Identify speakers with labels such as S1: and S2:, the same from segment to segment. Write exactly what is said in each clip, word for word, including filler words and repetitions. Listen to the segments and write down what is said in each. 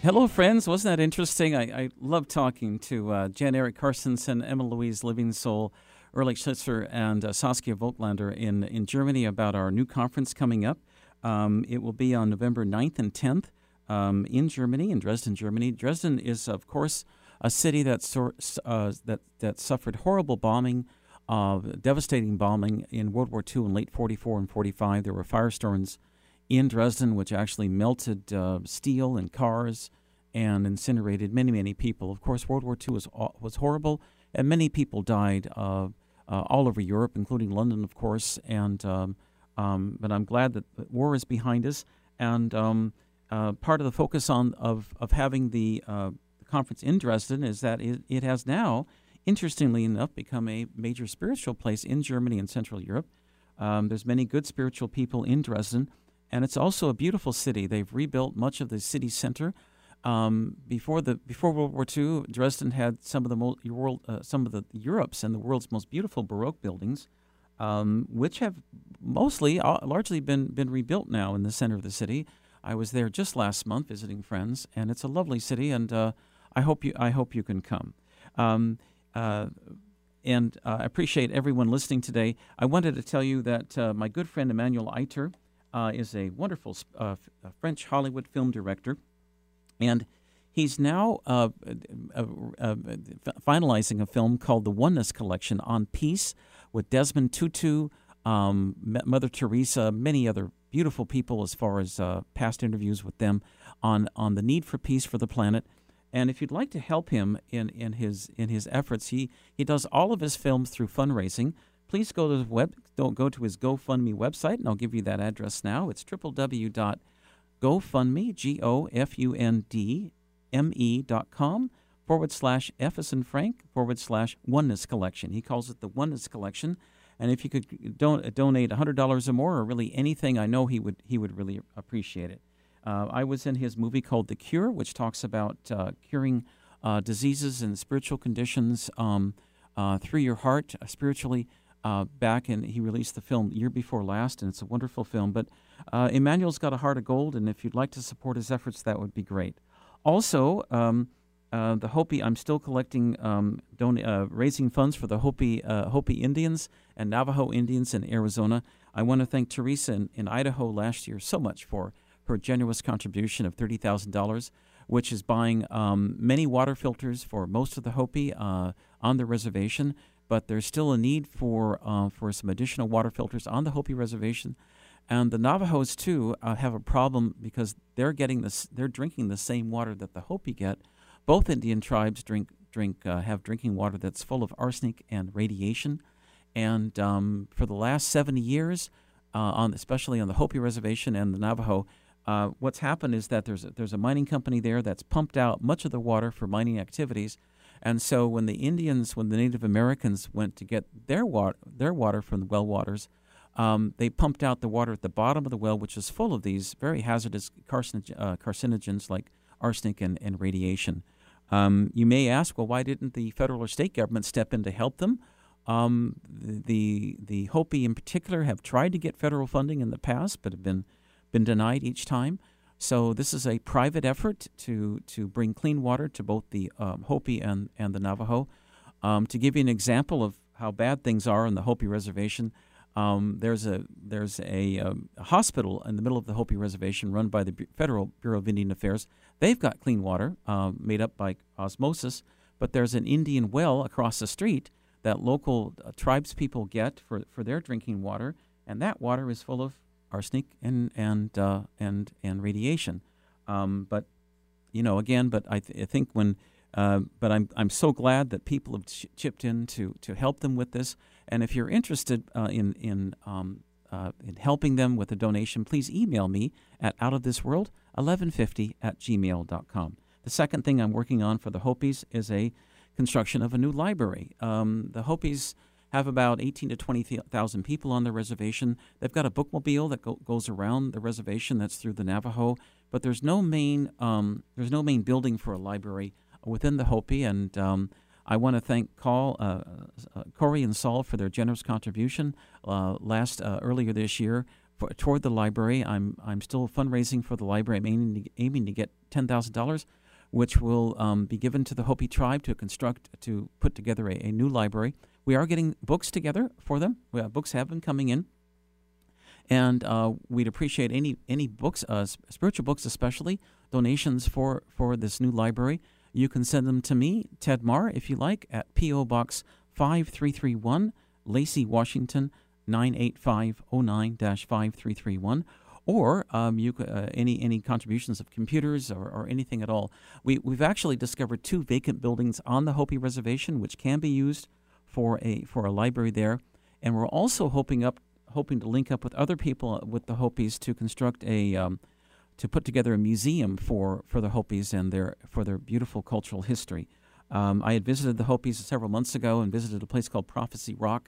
S1: Hello, friends. Wasn't that interesting? I, I love talking to uh, Jan Erik Carstensen, Emma Louise Livingsoul, Erlich Schlitzer, and uh, Saskia Voigtlander in, in Germany about our new conference coming up. Um, it will be on November ninth and tenth um, in Germany, in Dresden, Germany. Dresden is, of course, a city that, sor- uh, that, that suffered horrible bombing, uh, devastating bombing in World War Two in late forty-four and forty-five. There were firestorms in Dresden, which actually melted uh, steel and cars and incinerated many, many people. Of course, World War Two was was horrible, and many people died uh, uh, all over Europe, including London, of course. And um, um, but I'm glad that the war is behind us. And um, uh, part of the focus on of of having the, uh, the conference in Dresden is that it, it has now, interestingly enough, become a major spiritual place in Germany and Central Europe. Um, there's many good spiritual people in Dresden. And it's also a beautiful city. They've rebuilt much of the city center. Um, before the before World War Two, Dresden had some of the mo- world, uh, some of the Europe's and the world's most beautiful Baroque buildings, um, which have mostly, uh, largely been been rebuilt now in the center of the city. I was there just last month visiting friends, and it's a lovely city. And uh, I hope you I hope you can come. Um, uh, and uh, I appreciate everyone listening today. I wanted to tell you that uh, my good friend Emmanuel Eiter Uh, is a wonderful uh, French Hollywood film director, and he's now uh, uh, uh, finalizing a film called The Oneness Collection on Peace with Desmond Tutu, um, Mother Teresa, many other beautiful people as far as uh, past interviews with them on, on the need for peace for the planet. And if you'd like to help him in, in his in his efforts, he, he does all of his films through fundraising. Please go to the web. Don't go to his GoFundMe website, and I'll give you that address now. It's www.gofundme, G O F U N D M E dot com forward slash F as in Frank forward slash Oneness Collection. He calls it the Oneness Collection. And if you could don- donate one hundred dollars or more, or really anything, I know he would he would really appreciate it. Uh, I was in his movie called The Cure, which talks about uh, curing uh, diseases and spiritual conditions um, uh, through your heart, uh, spiritually. Uh, back, and he released the film year before last, and it's a wonderful film. But uh, Emmanuel's got a heart of gold, and if you'd like to support his efforts, that would be great. Also, um, uh, the Hopi, I'm still collecting, um, don- uh, raising funds for the Hopi uh, Hopi Indians and Navajo Indians in Arizona. I want to thank Teresa in, in Idaho last year so much for her generous contribution of thirty thousand dollars, which is buying um, many water filters for most of the Hopi uh, on the reservation. But there's still a need for uh, for some additional water filters on the Hopi reservation, and the Navajos too uh, have a problem because they're getting this, they're drinking the same water that the Hopi get. Both Indian tribes drink drink uh, have drinking water that's full of arsenic and radiation, and um, for the last seventy years, uh, on especially on the Hopi reservation and the Navajo, uh, what's happened is that there's a, there's a mining company there that's pumped out much of the water for mining activities. And so when the Indians, when the Native Americans went to get their water, their water from the well waters, um, they pumped out the water at the bottom of the well, which is full of these very hazardous carcinogen, uh, carcinogens like arsenic and, and radiation. Um, you may ask, well, why didn't the federal or state government step in to help them? Um, the, the the Hopi in particular have tried to get federal funding in the past, but have been been denied each time. So this is a private effort to, to bring clean water to both the um, Hopi and, and the Navajo. Um, to give you an example of how bad things are on the Hopi reservation, um, there's a there's a, um, a hospital in the middle of the Hopi reservation run by the Bu- Federal Bureau of Indian Affairs. They've got clean water uh, made up by osmosis, but there's an Indian well across the street that local uh, tribes people get for, for their drinking water, and that water is full of arsenic and and uh, and and radiation, um, but you know again. But I, th- I think when, uh, but I'm I'm so glad that people have ch- chipped in to to help them with this. And if you're interested uh, in in um, uh, in helping them with a donation, please email me at outofthisworld eleven fifty at gmail dot com. The second thing I'm working on for the Hopis is a construction of a new library. Um, the Hopis have about eighteen to twenty thousand people on the reservation. They've got a bookmobile that go, goes around the reservation that's through the Navajo, but there's no main um, there's no main building for a library within the Hopi. And um, I want to thank Call, uh, uh, Corey and Saul for their generous contribution uh, last uh, earlier this year for, toward the library. I'm I'm still fundraising for the library. I'm aiming to, aiming to get ten thousand dollars, which will um, be given to the Hopi tribe to construct, to put together a, a new library. We are getting books together for them. We have, books have been coming in. And uh, we'd appreciate any any books, uh, spiritual books especially, donations for, for this new library. You can send them to me, Ted Marr, if you like, at P O. Box five three three one, Lacey, Washington, nine eight five oh nine dash five three three one. Or um, you uh, any any contributions of computers or, or anything at all. We, we've actually discovered two vacant buildings on the Hopi Reservation, which can be used for a for a library there. And we're also hoping up hoping to link up with other people with the Hopis to construct a um, to put together a museum for, for the Hopis and their for their beautiful cultural history. Um, I had visited the Hopis several months ago and visited a place called Prophecy Rock,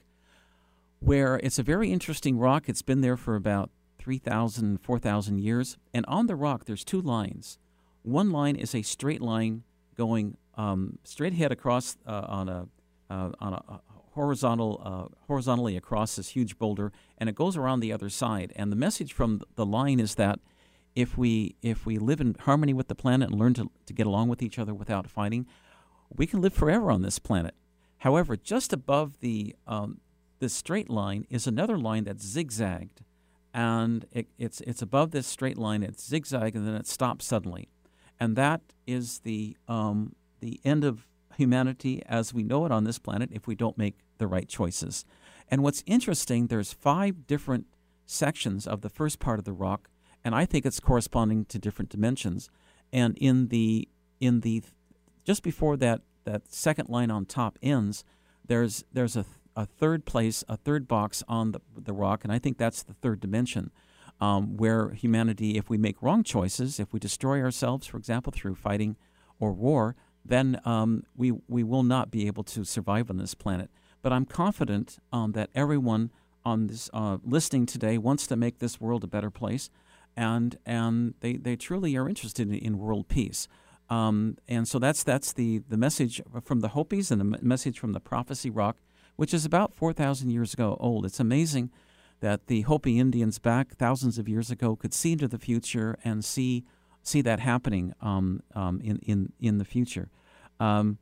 S1: where it's a very interesting rock. It's been there for about three thousand, four thousand years. And on the rock, there's two lines. One line is a straight line going um, straight ahead across uh, on a uh, on a, a horizontal uh, horizontally across this huge boulder, and it goes around the other side. And the message from the line is that if we if we live in harmony with the planet and learn to, to get along with each other without fighting, we can live forever on this planet. However, just above the um, this straight line is another line that's zigzagged, and it, it's it's above this straight line. It's zigzag, and then it stops suddenly, and that is the um, the end of humanity as we know it on this planet if we don't make the right choices. And what's interesting, there's five different sections of the first part of the rock, and I think it's corresponding to different dimensions. And in the in the just before that that second line on top ends, there's there's a a third place, a third box on the the rock, and I think that's the third dimension, um, where humanity, if we make wrong choices, if we destroy ourselves, for example, through fighting or war, then um, we we will not be able to survive on this planet. But I'm confident um, that everyone on this uh, listening today wants to make this world a better place, and and they, they truly are interested in, in world peace. Um, and so that's that's the, the message from the Hopis and the message from the Prophecy Rock, which is about four thousand years ago old. It's amazing that the Hopi Indians back thousands of years ago could see into the future and see see that happening um, um, in, in, in the future. Um,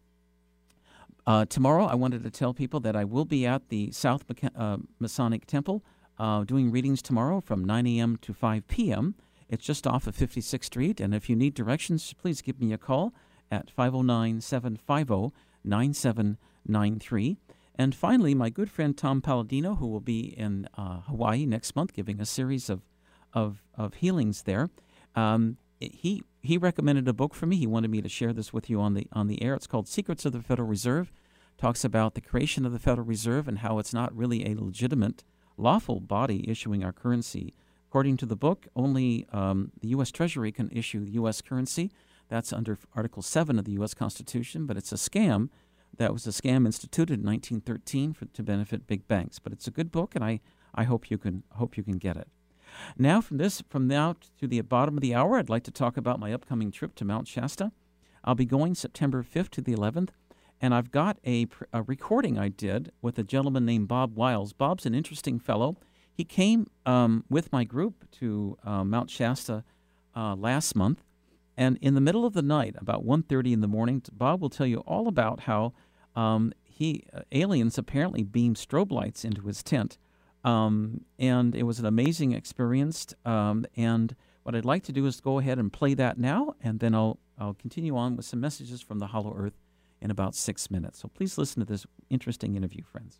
S1: uh, tomorrow, I wanted to tell people that I will be at the South Mecha- uh, Masonic Temple uh, doing readings tomorrow from nine a.m. to five p.m. It's just off of fifty-sixth Street, and if you need directions, please give me a call at five oh nine, seven five oh, nine seven nine three. And finally, my good friend Tom Palladino, who will be in uh, Hawaii next month giving a series of, of, of healings there, um, He he recommended a book for me. He wanted me to share this with you on the on the air. It's called Secrets of the Federal Reserve. Talks about the creation of the Federal Reserve and how it's not really a legitimate, lawful body issuing our currency. According to the book, only um, the U S Treasury can issue U S currency. That's under Article seven of the U S Constitution, but it's a scam. That was a scam instituted in nineteen thirteen for, to benefit big banks. But it's a good book, and I, I hope you can hope you can get it. Now, from this, from now to the bottom of the hour, I'd like to talk about my upcoming trip to Mount Shasta. I'll be going September fifth to the eleventh, and I've got a, a recording I did with a gentleman named Bob Wiles. Bob's an interesting fellow. He came um, with my group to uh, Mount Shasta uh, last month, and in the middle of the night, about one thirty in the morning, Bob will tell you all about how um, he uh, aliens apparently beamed strobe lights into his tent. Um, and it was an amazing experience. Um, and what I'd like to do is go ahead and play that now, and then I'll I'll continue on with some messages from the Hollow Earth in about six minutes. So please listen to this interesting interview, friends.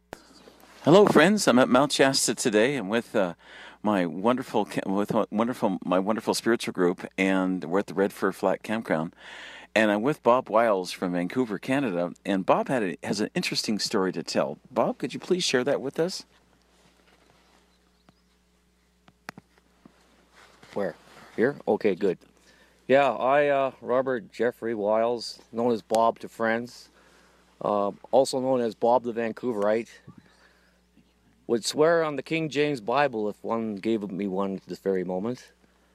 S1: Hello, friends. I'm at Mount Shasta today. I'm with uh, my wonderful with wonderful my wonderful spiritual group, and we're at the Red Fir Flat Campground. And I'm with Bob Wiles from Vancouver, Canada. And Bob had a, has an interesting story to tell. Bob, could you please share that with us?
S2: Where? Here? Okay, good. Yeah, I, uh, Robert Jeffrey Wiles, known as Bob to friends, uh, also known as Bob the Vancouverite, would swear on the King James Bible if one gave me one at this very moment.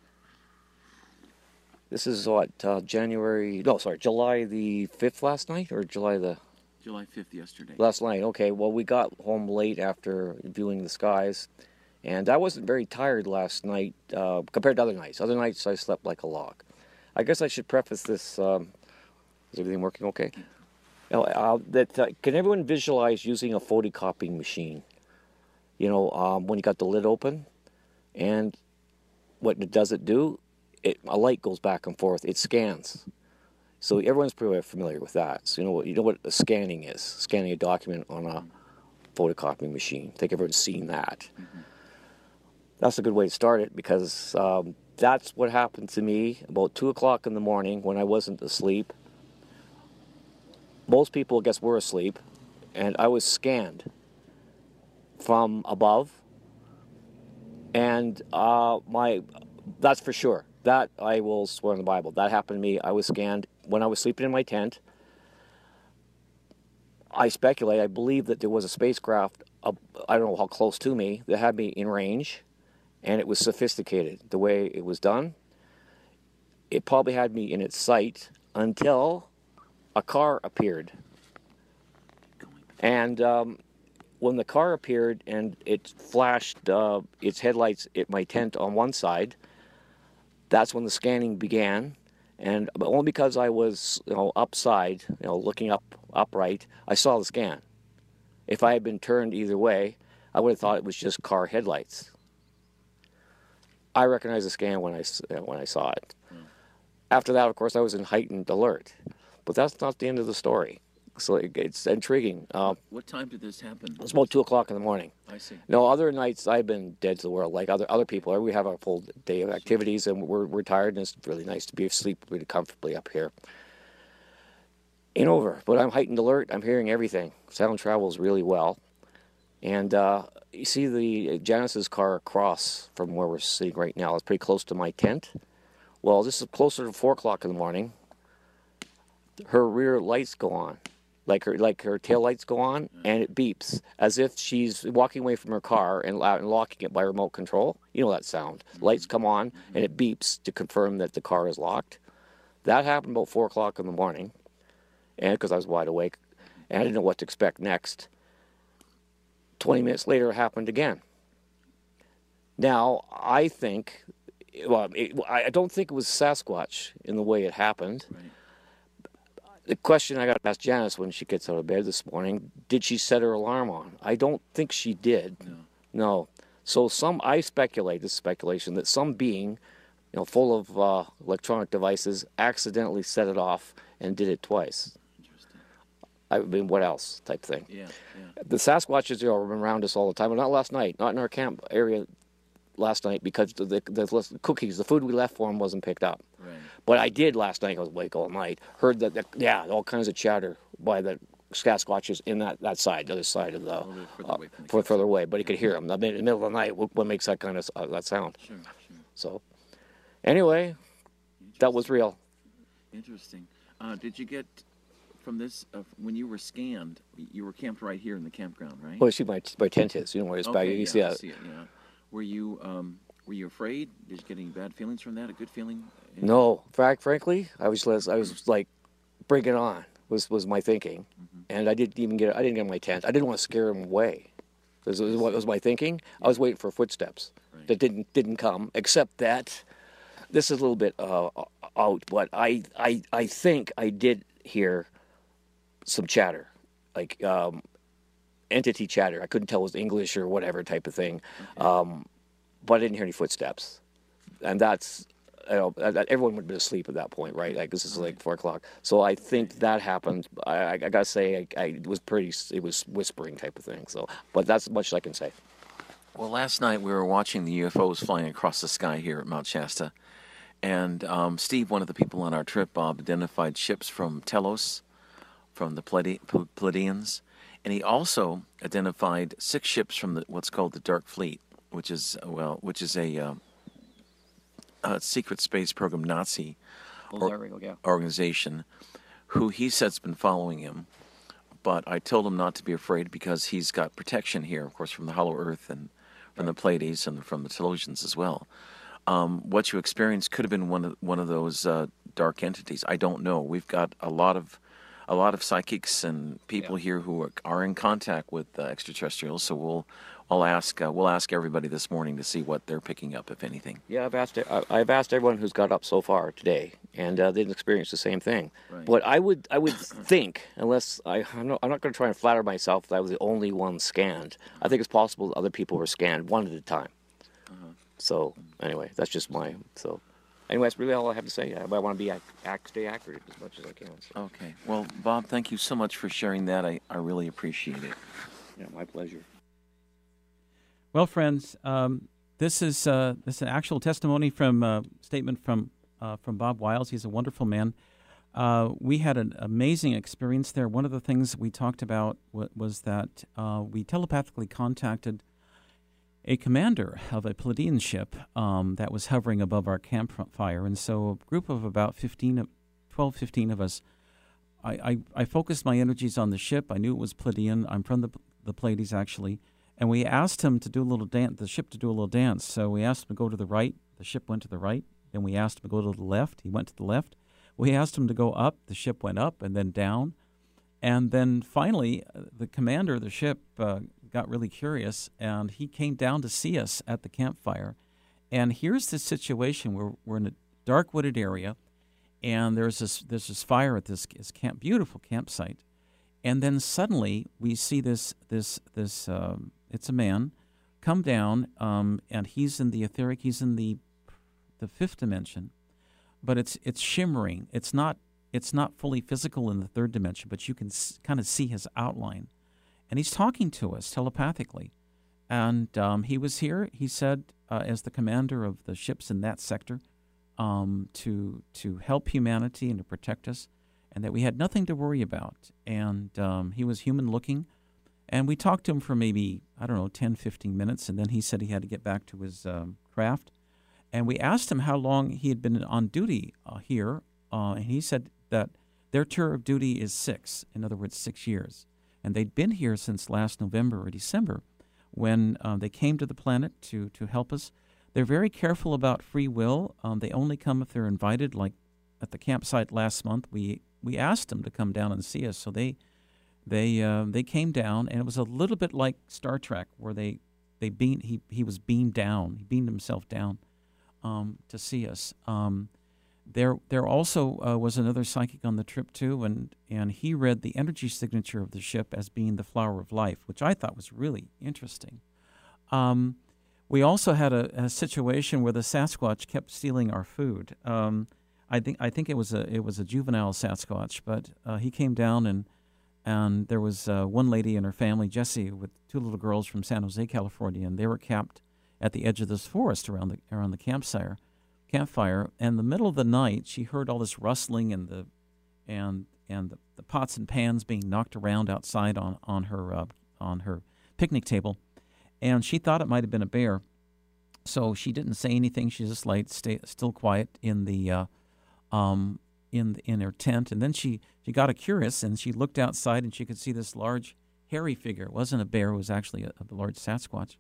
S2: This is what, uh, January, no, sorry, July the fifth last night, or July the...
S1: July fifth yesterday.
S2: Last night, okay. Well, we got home late after viewing the skies. And I wasn't very tired last night uh, compared to other nights. Other nights I slept like a log. I guess I should preface this. Um, is everything working okay? Now, uh, that uh, can everyone visualize using a photocopying machine? You know, um, when you got the lid open, and what it does it do? It a light goes back and forth. It scans. So everyone's pretty familiar with that. So you know what you know what a scanning is. Scanning a document on a photocopying machine. I think everyone's seen that. Mm-hmm. That's a good way to start it because um, that's what happened to me about two o'clock in the morning when I wasn't asleep. Most people, I guess, were asleep, and I was scanned from above. And uh, my, that's for sure. That I will swear on the Bible. That happened to me. I was scanned when I was sleeping in my tent. I speculate, I believe that there was a spacecraft, uh, I don't know how close to me, that had me in range, and it was sophisticated. The way it was done, it probably had me in its sight until a car appeared. And um, when the car appeared and it flashed uh, its headlights at my tent on one side, that's when the scanning began. And only because I was, you know, upside, you know, looking up upright, I saw the scan. If I had been turned either way, I would have thought it was just car headlights. I recognized the scan when I, when I saw it. Mm. After that, of course, I was in heightened alert. But that's not the end of the story. So it, it's intriguing. Uh,
S1: what time did this happen?
S2: It was about two o'clock in the morning.
S1: I see.
S2: No, other nights I've been dead to the world, like other other people. We have a full day of activities, and we're we're tired, and it's really nice to be asleep really comfortably up here. Ain't over, but I'm heightened alert. I'm hearing everything. Sound travels really well, and uh, you see the Janice's car across from where we're sitting right now. It's pretty close to my tent. Well, this is closer to four o'clock in the morning. Her rear lights go on. Like her, like her tail lights go on, and it beeps as if she's walking away from her car and, and locking it by remote control. You know that sound. Lights come on, and it beeps to confirm that the car is locked. That happened about four o'clock in the morning, and because I was wide awake, and I didn't know what to expect next. Twenty minutes later, it happened again. Now I think, well, it, I don't think it was Sasquatch in the way it happened. Right. The question I got to ask Janice when she gets out of bed this morning, did she set her alarm on? I don't think she did.
S1: No.
S2: No. So some, I speculate, this is speculation, that some being, you know, full of uh, electronic devices accidentally set it off and did it twice.
S1: Interesting.
S2: I mean, what else type thing.
S1: Yeah, yeah.
S2: The Sasquatches, you know, are around us all the time. Well, not last night, not in our camp area last night because the, the, the cookies, the food we left for them wasn't picked up.
S1: Right.
S2: But I did last night. I was awake all night. Heard that, that yeah, all kinds of chatter by the Sasquatches in that, that side, the other side of the,
S1: a little bit further
S2: uh,
S1: away from the
S2: further, further away. But he could hear them. I mean, in the middle of the night, what, what makes that kind of uh, that sound?
S1: Sure, sure.
S2: So, anyway, that was real.
S1: Interesting. Uh, did you get from this uh, when you were scanned? You were camped right here in the campground, right?
S2: Well, see, my my tent is. You know where it's
S1: okay,
S2: back. You
S1: yeah,
S2: see
S1: I
S2: that?
S1: see it, yeah. Were you um, were you afraid? Did you get any bad feelings from that? A good feeling?
S2: No, frank, frankly, I was I was like, bring it on. Was was my thinking, mm-hmm. And I didn't even get I didn't get my tent. I didn't want to scare him away. This was what was my thinking. Yeah. I was waiting for footsteps right. that didn't didn't come. Except that this is a little bit uh, out, but I I I think I did hear some chatter, like um, entity chatter. I couldn't tell it was English or whatever type of thing, okay. um, but I didn't hear any footsteps, and that's. You know, everyone would have been asleep at that point, right? Like this is like four o'clock. So I think that happened. I, I gotta say, I, I it was pretty. It was whispering type of thing. So, but that's as much as I can say.
S1: Well, last night we were watching the U F Os flying across the sky here at Mount Shasta, and um, Steve, one of the people on our trip, Bob, identified ships from Telos, from the Pledi- Pleiadians, and he also identified six ships from the, what's called the Dark Fleet, which is well, which is a uh, Uh, secret space program Nazi
S2: or, there we go, yeah.
S1: organization who he said's been following him, but I told him not to be afraid because he's got protection here, of course, from the Hollow Earth and from right. the Pleiades and from the Telosians as well. Um, what you experienced could have been one of one of those uh, dark entities. I don't know. We've got a lot of a lot of psychics and people yeah. here who are, are in contact with uh, extraterrestrials, so we'll
S3: I'll ask. Uh, we'll ask everybody this morning to see what they're picking up, if anything.
S2: Yeah, I've asked I- I've asked everyone who's got up so far today, and uh, they didn't experience the same thing.
S3: Right.
S2: But I would I would think, unless I I'm not, I'm not going to try and flatter myself that I was the only one scanned. I think it's possible that other people were scanned one at a time.
S3: Uh-huh.
S2: So anyway, that's just my so. Anyway, that's really all I have to say. I, I want to be ac- act, stay accurate as much as I can. So.
S3: Okay. Well, Bob, thank you so much for sharing that. I, I really appreciate it.
S2: Yeah, my pleasure.
S1: Well, friends, um, this is uh, this is an actual testimony from uh, statement from uh, from Bob Wiles. He's a wonderful man. Uh, we had an amazing experience there. One of the things we talked about w- was that uh, we telepathically contacted a commander of a Pleiadian ship um, that was hovering above our campfire. And so a group of about fifteen, twelve, fifteen of us, I, I, I focused my energies on the ship. I knew it was Pleiadian. I'm from the, the Pleiades, actually. And we asked him to do a little dance, the ship to do a little dance. So we asked him to go to the right. The ship went to the right. Then we asked him to go to the left. He went to the left. We asked him to go up. The ship went up and then down. And then finally, uh, the commander of the ship uh, got really curious, and he came down to see us at the campfire. And here's the situation: we're we're in a dark wooded area, and there's this there's this fire at this, this camp, beautiful campsite. And then suddenly we see this this this um, it's a man come down, um, and he's in the etheric, he's in the the fifth dimension, but it's it's shimmering. It's not. It's not fully physical in the third dimension, but you can s- kind of see his outline. And he's talking to us telepathically. And um, he was here, he said, uh, as the commander of the ships in that sector, um, to to help humanity and to protect us, and that we had nothing to worry about. And um, he was human-looking. And we talked to him for maybe, I don't know, ten, fifteen minutes, and then he said he had to get back to his um, craft. And we asked him how long he had been on duty uh, here, uh, and he said that their tour of duty is six, in other words, six years. And they'd been here since last November or December when uh, they came to the planet to, to help us. They're very careful about free will. Um, they only come if they're invited, like at the campsite last month. We we asked them to come down and see us, so they they uh, they came down, and it was a little bit like Star Trek, where they, they beamed, he, he was beamed down. He beamed himself down um, to see us. Um There, there also uh, was another psychic on the trip too, and and he read the energy signature of the ship as being the flower of life, which I thought was really interesting. Um, we also had a, a situation where the Sasquatch kept stealing our food. Um, I think I think it was a it was a juvenile Sasquatch, but uh, he came down and and there was uh, one lady and her family, Jessie, with two little girls from San Jose, California, and they were camped at the edge of this forest around the around the campsite. campfire, and in the middle of the night, she heard all this rustling and the and and the, the pots and pans being knocked around outside on on her uh, on her picnic table, and she thought it might have been a bear, so she didn't say anything. She just laid stay, still quiet in the uh, um in the, in her tent, and then she she got a curious and she looked outside and she could see this large hairy figure. It wasn't a bear; it was actually a, a large Sasquatch.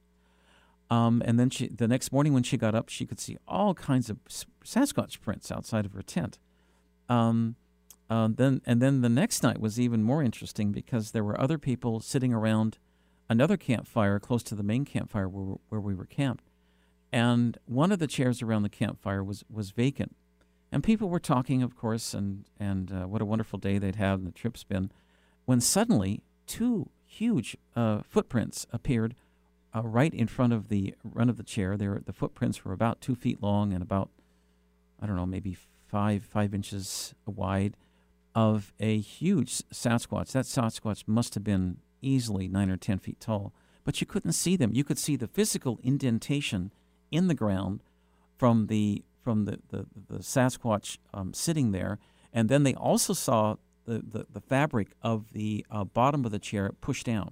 S1: Um, and then she, the next morning when she got up, she could see all kinds of Sasquatch prints outside of her tent. Um, uh, then and then the next night was even more interesting because there were other people sitting around another campfire close to the main campfire where, where we were camped. And one of the chairs around the campfire was, was vacant. And people were talking, of course, and, and uh, what a wonderful day they'd had and the trip's been, when suddenly two huge uh, footprints appeared Uh, right in front of the front of the chair. There, the footprints were about two feet long and about, I don't know, maybe five five inches wide, of a huge Sasquatch. That Sasquatch must have been easily nine or ten feet tall, but you couldn't see them. You could see the physical indentation in the ground from the from the the, the Sasquatch um, sitting there, and then they also saw the the, the fabric of the uh, bottom of the chair pushed down.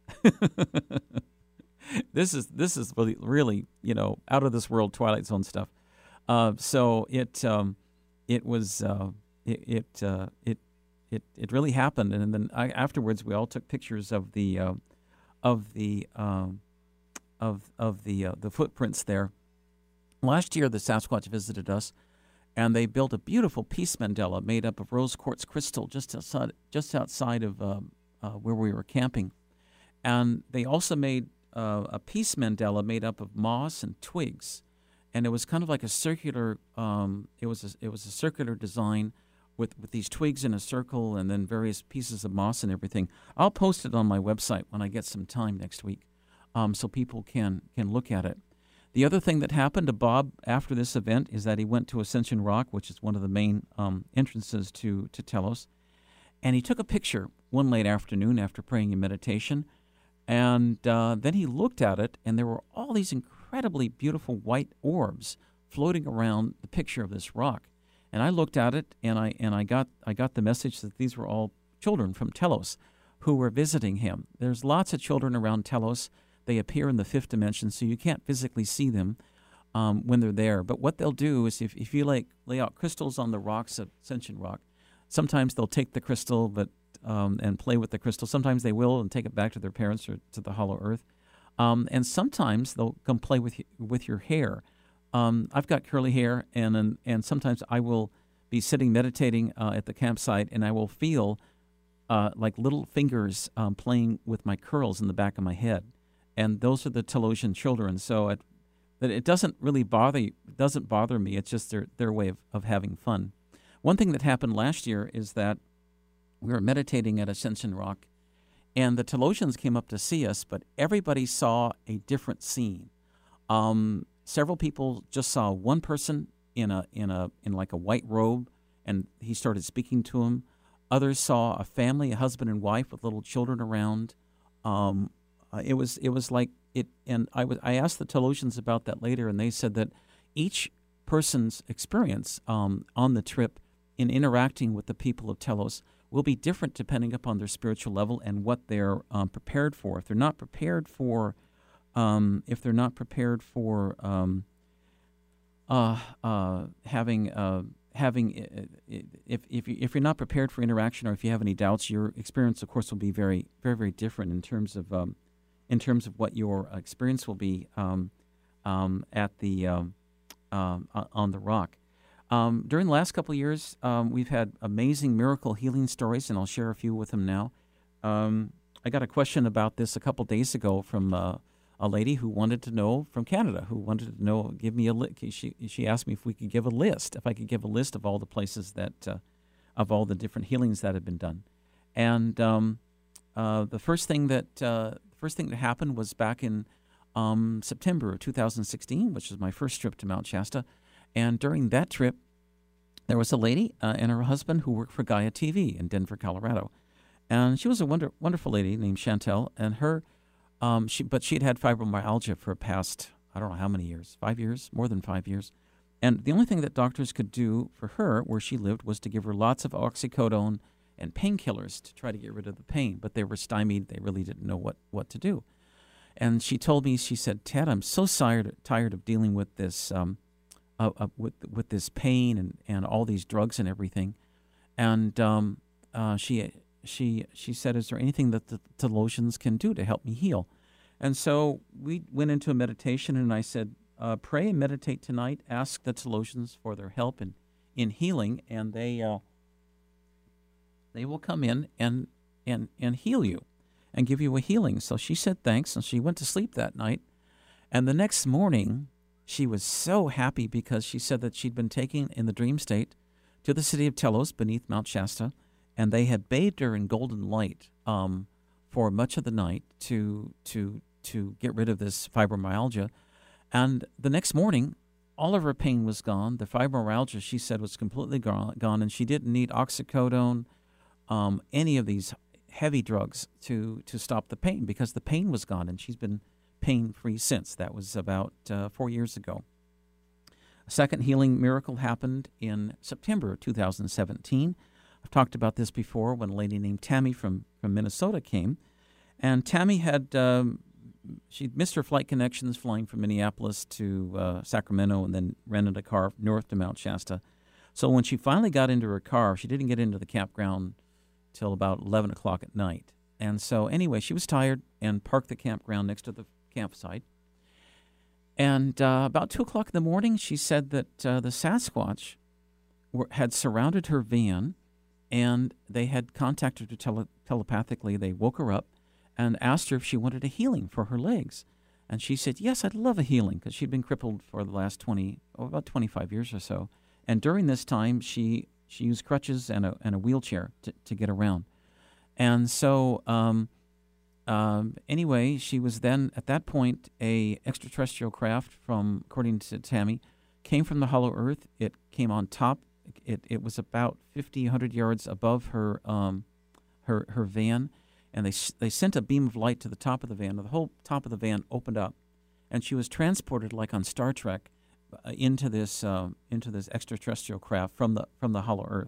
S1: This is this is really, really, you know, out of this world Twilight Zone stuff. Uh, so it um, it was uh, it it, uh, it it it really happened, and then I, afterwards we all took pictures of the uh, of the um, of of the uh, the footprints there. Last year, the Sasquatch visited us, and they built a beautiful peace mandala made up of rose quartz crystal just outside just outside of um, uh, where we were camping, and they also made uh, a peace mandala made up of moss and twigs, and it was kind of like a circular. Um, it was a, it was a circular design with with these twigs in a circle, and then various pieces of moss and everything. I'll post it on my website when I get some time next week, um, so people can can look at it. The other thing that happened to Bob after this event is that he went to Ascension Rock, which is one of the main um, entrances to, to Telos, and he took a picture one late afternoon after praying in meditation, and uh, then he looked at it, and there were all these incredibly beautiful white orbs floating around the picture of this rock. And I looked at it, and I and I got I got the message that these were all children from Telos who were visiting him. There's lots of children around Telos. They appear in the fifth dimension, so you can't physically see them um, when they're there. But what they'll do is if, if you like lay out crystals on the rocks of Ascension Rock, sometimes they'll take the crystal but um, and play with the crystal. Sometimes they will and take it back to their parents or to the hollow earth. Um, and sometimes they'll come play with you, with your hair. Um, I've got curly hair, and, and and sometimes I will be sitting meditating uh, at the campsite, and I will feel uh, like little fingers um, playing with my curls in the back of my head. And those are the Telosian children. So it, that it doesn't really bother it doesn't bother me. It's just their their way of, of having fun. One thing that happened last year is that we were meditating at Ascension Rock, and the Telosians came up to see us, but everybody saw a different scene. Um, several people just saw one person in a in a in like a white robe, and he started speaking to him. Others saw a family, a husband and wife with little children around. Um, Uh, it was it was like it, and I was I asked the Telosians about that later, and they said that each person's experience um, on the trip in interacting with the people of Telos will be different depending upon their spiritual level and what they're um, prepared for. If they're not prepared for, um, if they're not prepared for um, uh, uh, having uh, having if if you, if you're not prepared for interaction, or if you have any doubts, your experience, of course, will be very very very different in terms of. Um, in terms of what your experience will be um, um, at the um, um, on the rock. Um, during the last couple of years, um, we've had amazing miracle healing stories, and I'll share a few with them now. Um, I got a question about this a couple days ago from uh, a lady who wanted to know, from Canada, who wanted to know, give me a list. She, she asked me if we could give a list, if I could give a list of all the places that, uh, of all the different healings that have been done. And um, uh, the first thing that, uh, First thing that happened was back in um, September of two thousand sixteen, which was my first trip to Mount Shasta. And during that trip, there was a lady uh, and her husband who worked for Gaia T V in Denver, Colorado. And she was a wonder, wonderful lady named Chantel. And her, um, she, but she had had fibromyalgia for past, I don't know how many years, five years, more than five years. And the only thing that doctors could do for her where she lived was to give her lots of oxycodone and painkillers to try to get rid of the pain, but they were stymied. They really didn't know what, what to do. And she told me, she said, "Ted, I'm so tired tired of dealing with this um, uh, uh, with with this pain and, and all these drugs and everything." And um, uh, she she she said, "Is there anything that the Telosians can do to help me heal?" And so we went into a meditation, and I said, uh, "Pray and meditate tonight. Ask the Telosians for their help in in healing, and they." Uh, They will come in and, and and heal you and give you a healing." So she said thanks, and she went to sleep that night. And the next morning, she was so happy because she said that she'd been taken in the dream state to the city of Telos beneath Mount Shasta, and they had bathed her in golden light um, for much of the night to to to get rid of this fibromyalgia. And the next morning, all of her pain was gone. The fibromyalgia, she said, was completely gone, and she didn't need oxycodone, Um, any of these heavy drugs to, to stop the pain, because the pain was gone, and she's been pain-free since. That was about uh, four years ago. A second healing miracle happened in September of two thousand seventeen. I've talked about this before when a lady named Tammy from, from Minnesota came. And Tammy had um, she'd missed her flight connections flying from Minneapolis to uh, Sacramento, and then rented a car north to Mount Shasta. So when she finally got into her car, she didn't get into the campground till about eleven o'clock at night. And so anyway, she was tired and parked the campground next to the campsite. And uh, about two o'clock in the morning, she said that uh, the Sasquatch were, had surrounded her van, and they had contacted her tele- telepathically. They woke her up, and asked her if she wanted a healing for her legs. And she said, yes, I'd love a healing, because she'd been crippled for the last twenty, oh, about twenty-five years or so. And during this time, she she used crutches and a and a wheelchair to, to get around. And so, um, um, anyway, she was then, at that point, a extraterrestrial craft from, according to Tammy, came from the hollow earth. It came on top. It it was about fifty, one hundred yards above her um, her her van. And they they sent a beam of light to the top of the van. The whole top of the van opened up, and she was transported like on Star Trek uh, into this uh, into this extraterrestrial craft from the from the hollow Earth.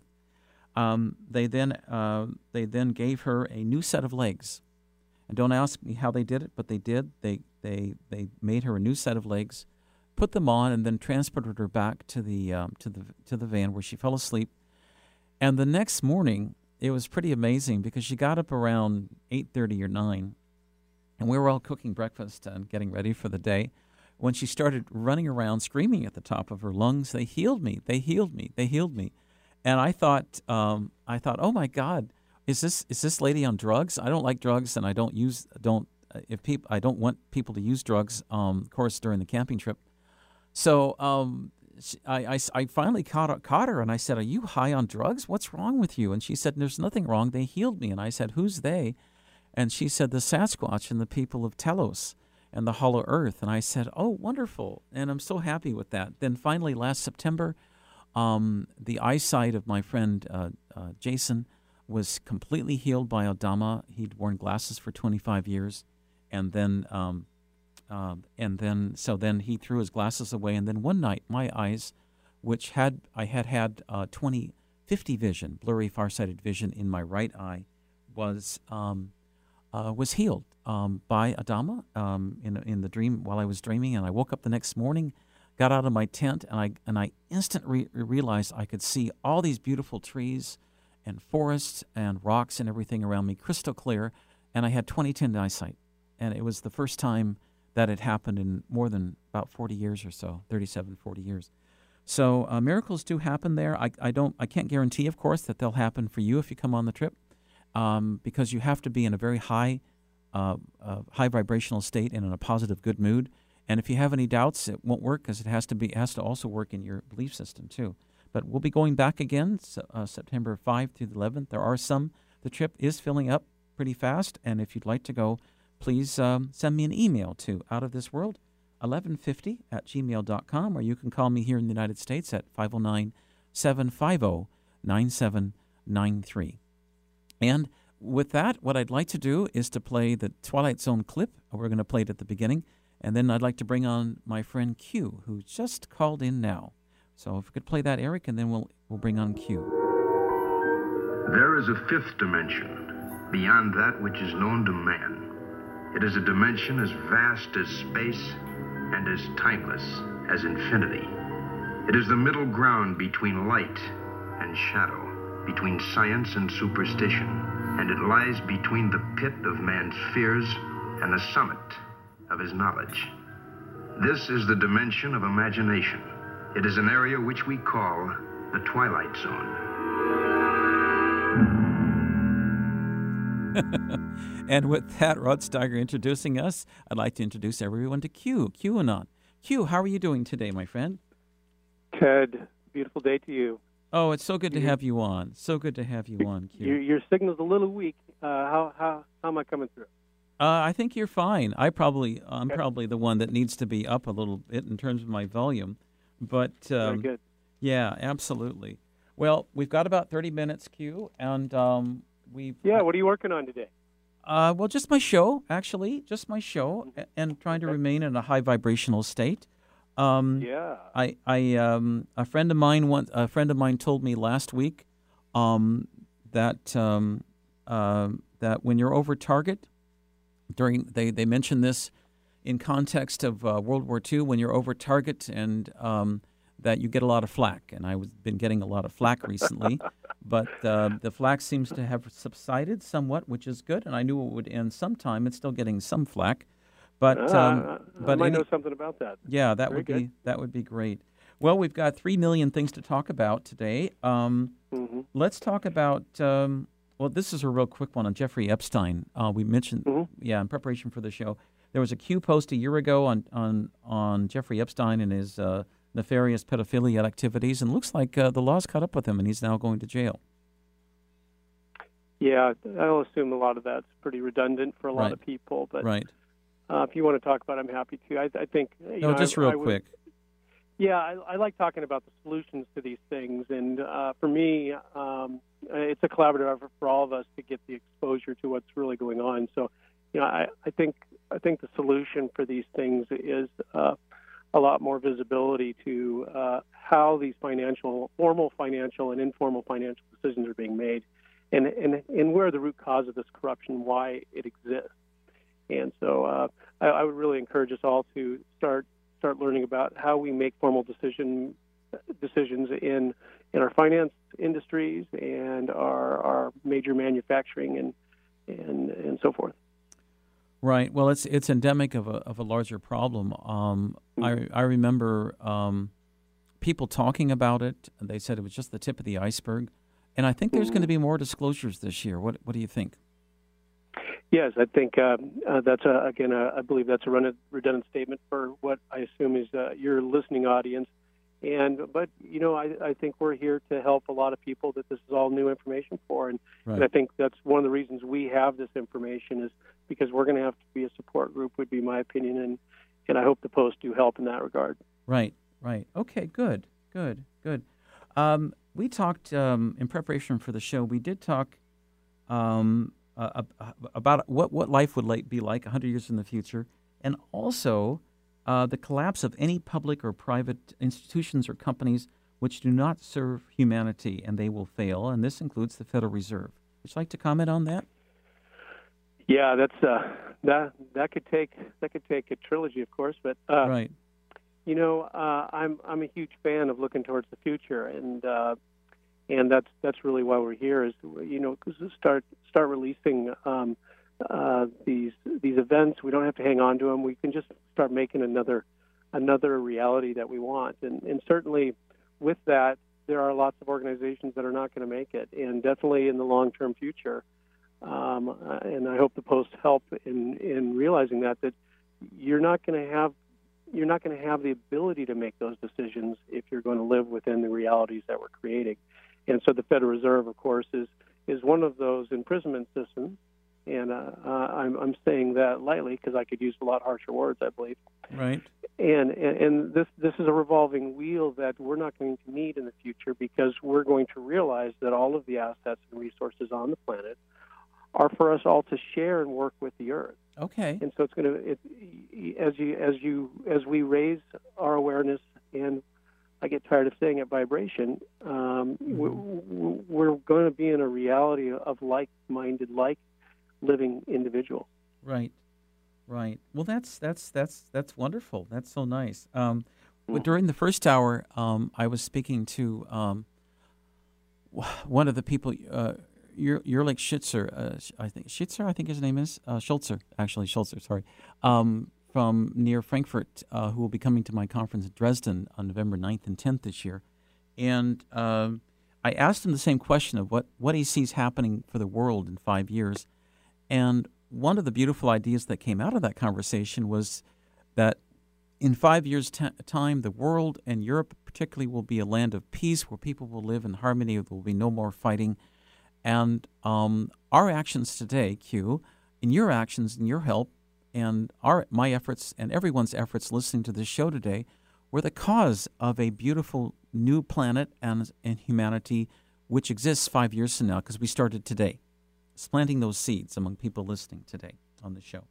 S1: Um, they then uh, they then gave her a new set of legs, and don't ask me how they did it, but they did. They they they made her a new set of legs, put them on, and then transported her back to the um, to the to the van where she fell asleep. And the next morning, it was pretty amazing, because she got up around eight thirty or nine, and we were all cooking breakfast and getting ready for the day, when she started running around screaming at the top of her lungs, "They healed me! They healed me! They healed me!" And I thought, um, I thought, oh my God, is this is this lady on drugs? I don't like drugs, and I don't use don't if people I don't want people to use drugs. Um, of course, during the camping trip, so. Um, I, I, I finally caught, caught her, and I said, "Are you high on drugs? What's wrong with you?" And she said, "There's nothing wrong. They healed me." And I said, "Who's they?" And she said, "The Sasquatch and the people of Telos and the Hollow Earth." And I said, "Oh, wonderful." And I'm so happy with that. Then finally, last September, um, the eyesight of my friend uh, uh, Jason was completely healed by Adama. He'd worn glasses for twenty-five years. And then... Um, Um, and then, so then he threw his glasses away. And then one night, my eyes, which had I had had uh, twenty fifty vision, blurry, farsighted vision in my right eye, was um, uh, was healed um, by Adama um, in in the dream while I was dreaming. And I woke up the next morning, got out of my tent, and I and I instantly re- realized I could see all these beautiful trees, and forests and rocks and everything around me, crystal clear. And I had twenty ten eyesight, and it was the first time that had happened in more than about forty years or so, thirty-seven, forty years. So uh, miracles do happen there. I, I don't, I can't guarantee, of course, that they'll happen for you if you come on the trip, um, because you have to be in a very high, uh, uh, high vibrational state and in a positive, good mood. And if you have any doubts, it won't work, because it has to be, it has to also work in your belief system too. But we'll be going back again, so, uh, September fifth through the eleventh. There are some. The trip is filling up pretty fast, and if you'd like to go, please um, send me an email to outofthisworld eleven fifty at gmail dot com, or you can call me here in the United States at five oh nine, seven five oh, nine seven nine three. And with that, what I'd like to do is to play the Twilight Zone clip. We're going to play it at the beginning, and then I'd like to bring on my friend Q, who just called in now. So if we could play that, Eric, and then we'll we'll bring on Q.
S4: There is a fifth dimension, beyond that which is known to man. It is a dimension as vast as space and as timeless as infinity. It is the middle ground between light and shadow, between science and superstition, and it lies between the pit of man's fears and the summit of his knowledge. This is the dimension of imagination. It is an area which we call the Twilight Zone.
S1: And with that, Rod Steiger introducing us, I'd like to introduce everyone to Q, QAnon. Q, how are you doing today, my friend?
S5: Ted, beautiful day to you.
S1: Oh, it's so good to have you on. So good to have you on, Q.
S5: Your, your signal's a little weak. Uh, how, how how am I coming through?
S1: Uh, I think you're fine. I probably I'm probably the one that needs to be up a little bit in terms of my volume, but um,
S5: Very good.
S1: Yeah, absolutely. Well, we've got about thirty minutes, Q, and um, we've
S5: yeah. What are you working on today?
S1: Uh, well, just my show, actually, just my show, and, and trying to remain in a high vibrational state. Um,
S5: yeah.
S1: I, I, um, a friend of mine, once, a friend of mine told me last week, um, that um, uh, that when you're over target, during they they mentioned this in context of uh, World War Two, when you're over target, and um, that you get a lot of flack, and I've been getting a lot of flack recently. But uh, the flack seems to have subsided somewhat, which is good. And I knew it would end sometime. It's still getting some flack, but um,
S5: uh,
S1: but
S5: I might
S1: any,
S5: know something about that.
S1: Yeah, that
S5: Very
S1: would be
S5: good.
S1: that would be great. Well, we've got three million things to talk about today. Um,
S5: Mm-hmm.
S1: Let's talk about um, Well, this is a real quick one on Jeffrey Epstein. Uh, we mentioned,
S5: Mhm.
S1: yeah, in preparation for the show, there was a Q post a year ago on on, on Jeffrey Epstein and his uh, nefarious pedophilia activities, and looks like uh, the law's caught up with him, and he's now going to jail.
S5: Yeah, I'll assume a lot of that's pretty redundant for a lot
S1: Right.
S5: of people. But
S1: Right.
S5: uh, if you want to talk about it, I'm happy to. I, I think. You
S1: No,
S5: know,
S1: just
S5: I,
S1: real
S5: I would-
S1: quick.
S5: Yeah, I, I like talking about the solutions to these things, and uh, for me, um, it's a collaborative effort for all of us to get the exposure to what's really going on. So, you know, I, I think I think the solution for these things is uh, a lot more visibility to uh, how these financial, formal financial, and informal financial decisions are being made, and and and where the root cause of this corruption, why it exists. And so, uh, I, I would really encourage us all to start. start learning about how we make formal decision decisions in in our finance industries and our our major manufacturing and and and so forth.
S1: Right. Well, it's it's endemic of a of a larger problem. Um, I I remember um, people talking about it. They said it was just the tip of the iceberg, and I think there's going to be more disclosures this year. What what do you think?
S5: Yes, I think uh, uh, that's a, again, uh, I believe that's a redundant statement for what I assume is uh, your listening audience. And but you know, I, I think we're here to help a lot of people that this is all new information for, and,
S1: Right.
S5: and I think that's one of the reasons we have this information is because we're going to have to be a support group, would be my opinion, and and I hope the Post do help in that regard.
S1: Right. Right. Okay. Good. Good. Good. Um, we talked um, in preparation for the show. We did talk. Um, Uh, about what, what life would like, be like one hundred years in the future, and also uh, the collapse of any public or private institutions or companies which do not serve humanity, and they will fail, and this includes the Federal Reserve. Would you like to comment on that?
S5: Yeah, that's uh, that that could take that could take a trilogy, of course, but uh,
S1: Right.
S5: you know, uh, I'm I'm a huge fan of looking towards the future, and uh, and that's that's really why we're here. Is you know start start releasing um, uh, these these events. We don't have to hang on to them. We can just start making another another reality that we want. And and certainly with that, there are lots of organizations that are not going to make it, and definitely in the long term future. Um, uh, and I hope the Post help in in realizing that that you're not going to have you're not going to have the ability to make those decisions if you're going to live within the realities that we're creating. And so the Federal Reserve, of course, is is one of those imprisonment systems. And uh, uh, I'm, I'm saying that lightly because I could use a lot harsher words, I believe.
S1: Right.
S5: And, and and this this is a revolving wheel that we're not going to need in the future because we're going to realize that all of the assets and resources on the planet are for us all to share and work with the Earth.
S1: Okay.
S5: And so it's going to it, as you as you as we raise our awareness, and I get tired of saying it, vibration. Um, mm-hmm. we're, we're going to be in a reality of like-minded, like living individuals.
S1: Right. Right. Well, that's that's that's that's wonderful. That's so nice. Um,
S5: mm-hmm.
S1: During the first hour, um, I was speaking to um, one of the people. Uh, You're, you're like Schitzer, uh, I think Schitzer, I think his name is uh, Schultzer, actually Schultzer, sorry, um, from near Frankfurt, uh, who will be coming to my conference in Dresden on November ninth and tenth this year. And um, I asked him the same question of what, what he sees happening for the world in five years. And one of the beautiful ideas that came out of that conversation was that in five years' t- time, the world, and Europe particularly, will be a land of peace where people will live in harmony. There will be no more fighting. And um, our actions today, Q, and your actions and your help, and our my efforts and everyone's efforts listening to this show today, were the cause of a beautiful new planet and, and humanity which exists five years from now, because we started today. It's planting those seeds among people listening today on the show.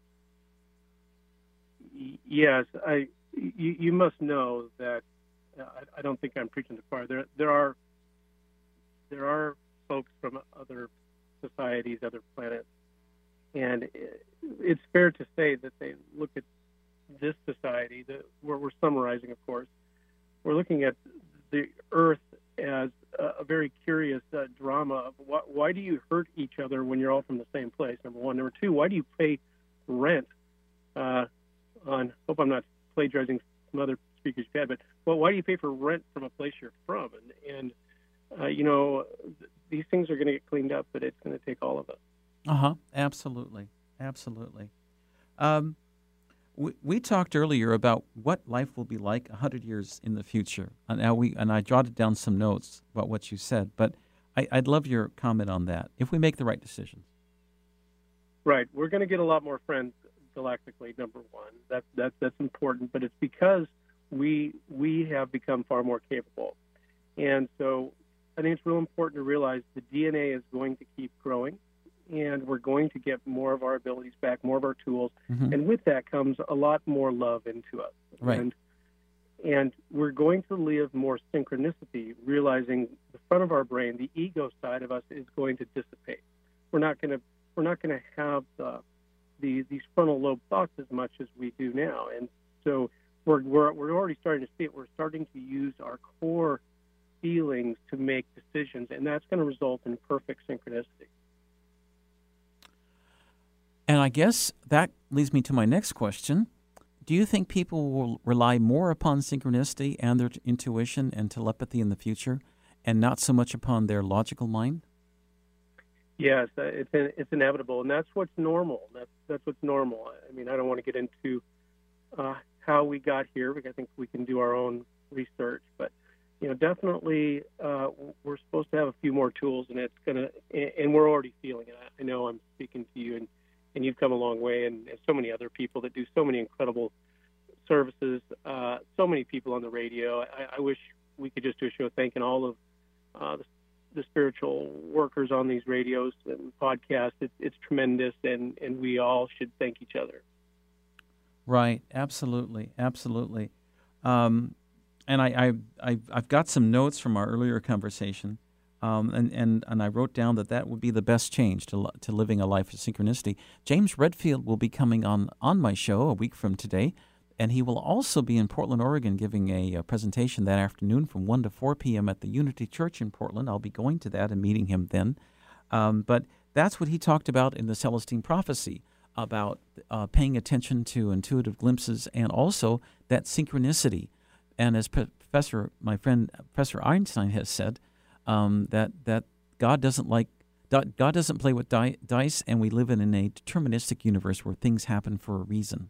S5: Yes, I. You, you must know that uh, I, I don't think I'm preaching to the choir. There, there are, there are. folks from other societies, other planets. And it's fair to say that they look at this society, that where we're summarizing, of course, we're looking at the Earth as a, a very curious uh, drama of why, why do you hurt each other when you're all from the same place, number one. Number two, why do you pay rent uh, on, hope I'm not plagiarizing some other speakers you've had, but well, why do you pay for rent from a place you're from? And, and uh, you know, th- these things are going to get cleaned up, but it's going to take all of us.
S1: Uh-huh. Absolutely. Absolutely. Um, we, we talked earlier about what life will be like one hundred years in the future. And, now we, and I jotted down some notes about what you said, but I, I'd love your comment on that, if we make the right decisions.
S5: Right. We're going to get a lot more friends galactically, number one. That, that, that's important, but it's because we we have become far more capable. And so I think it's real important to realize the D N A is going to keep growing, and we're going to get more of our abilities back, more of our tools.
S1: Mm-hmm.
S5: And with that comes a lot more love into us.
S1: Right.
S5: And, and we're going to live more synchronicity, realizing the front of our brain, the ego side of us, is going to dissipate. We're not going to we're not going to have the, the these frontal lobe thoughts as much as we do now. And so we're we're we're already starting to see it. We're starting to use our core feelings to make decisions, and that's going to result in perfect synchronicity.
S1: And I guess that leads me to my next question. Do you think people will rely more upon synchronicity and their intuition and telepathy in the future, and not so much upon their logical mind?
S5: Yes, uh, it's it's inevitable, and that's what's normal. That's that's what's normal. I mean, I don't want to get into uh, how we got here, because I think we can do our own research. But you know, definitely, uh, we're supposed to have a few more tools, and it's gonna, and we're already feeling it. I know I'm speaking to you, and, and you've come a long way, and, and so many other people that do so many incredible services. Uh, so many people on the radio. I, I wish we could just do a show thanking all of uh, the the spiritual workers on these radios and podcasts. It's, it's tremendous, and, and we all should thank each other.
S1: Right. Absolutely. Absolutely. Um, and I, I, I, I've got some notes from our earlier conversation, um, and, and, and I wrote down that that would be the best change to to living a life of synchronicity. James Redfield will be coming on, on my show a week from today, and he will also be in Portland, Oregon, giving a, a presentation that afternoon from one to four p.m. at the Unity Church in Portland. I'll be going to that and meeting him then. Um, but that's what he talked about in the Celestine Prophecy, about uh, paying attention to intuitive glimpses and also that synchronicity. And as Professor, my friend Professor Einstein has said, um, that that God doesn't like God doesn't play with di- dice, and we live in a deterministic universe where things happen for a reason.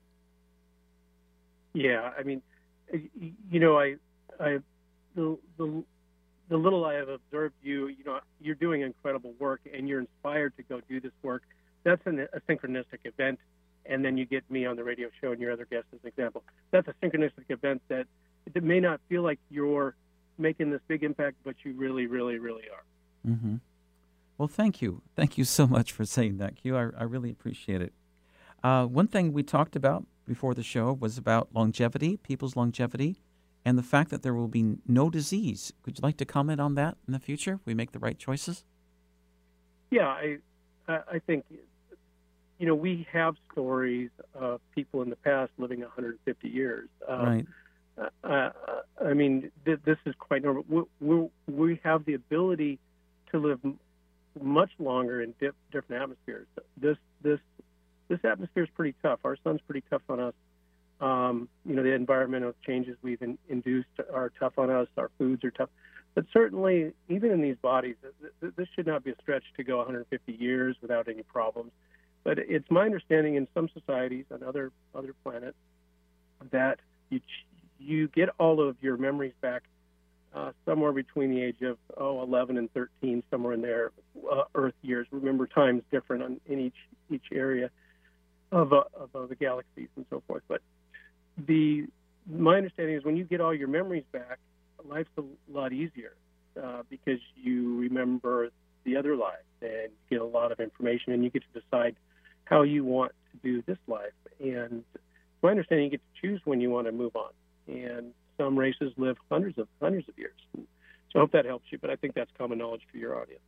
S5: Yeah, I mean, you know, I, I, the, the, the little I have observed you, you know, you're doing incredible work, and you're inspired to go do this work. That's an, a synchronistic event, and then you get me on the radio show and your other guests as an example. That's a synchronistic event that it may not feel like you're making this big impact, but you really, really, really are.
S1: Mm-hmm. Well, thank you. Thank you so much for saying that, Q. I, I really appreciate it. Uh, one thing we talked about before the show was about longevity, people's longevity, and the fact that there will be no disease. Would you like to comment on that in the future if we make the right choices?
S5: Yeah, I, I think, you know, we have stories of people in the past living one hundred fifty years. Um,
S1: right.
S5: Uh, I mean, th- this is quite normal. We, we, we have the ability to live m- much longer in dip, different atmospheres. This this This atmosphere is pretty tough. Our sun's pretty tough on us. Um, you know, the environmental changes we've in, induced are tough on us. Our foods are tough. But certainly, even in these bodies, th- this should not be a stretch to go one hundred fifty years without any problems. But it's my understanding in some societies on other other planets that you you get all of your memories back uh, somewhere between the age of oh eleven and thirteen, somewhere in there, uh, Earth years. Remember, time's different on, in each each area of, uh, of uh, the galaxies and so forth. But the my understanding is when you get all your memories back, life's a lot easier uh, because you remember the other life and you get a lot of information, and you get to decide how you want to do this life. And my understanding, you get to choose when you want to move on. And some races live hundreds of hundreds of years. So I hope that helps you, but I think that's common knowledge for your audience.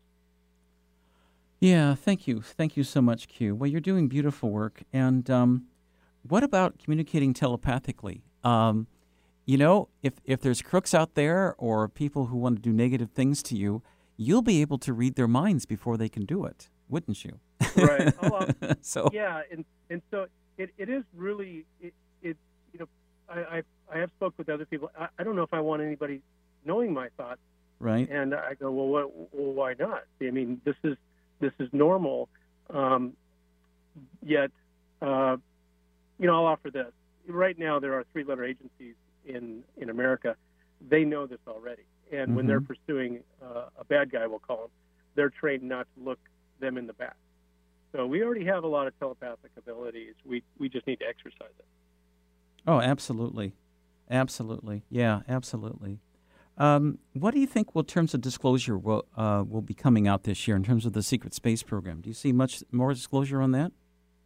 S1: Yeah, thank you. Thank you so much, Q. Well, you're doing beautiful work. And um, what about communicating telepathically? Um, you know, if, if there's crooks out there or people who want to do negative things to you, you'll be able to read their minds before they can do it, wouldn't you?
S5: Right. Oh, um,
S1: so
S5: yeah, and and so it, it is really it, it you know I, I I have spoke with other people. I, I don't know if I want anybody knowing my thoughts,
S1: Right.
S5: And I go, well, what, well, why not? I mean, this is this is normal. Um, yet, uh, you know, I'll offer this. Right now, there are three-letter agencies in, in America. They know this already. And
S1: Mm-hmm.
S5: when they're pursuing uh, a bad guy, we'll call them, they're trained not to look them in the back. So we already have a lot of telepathic abilities. We we just need to exercise it.
S1: Oh, absolutely. Absolutely. Yeah, absolutely. Um, what do you think, will terms of disclosure will uh, will be coming out this year in terms of the secret space program? Do you see much more disclosure on that?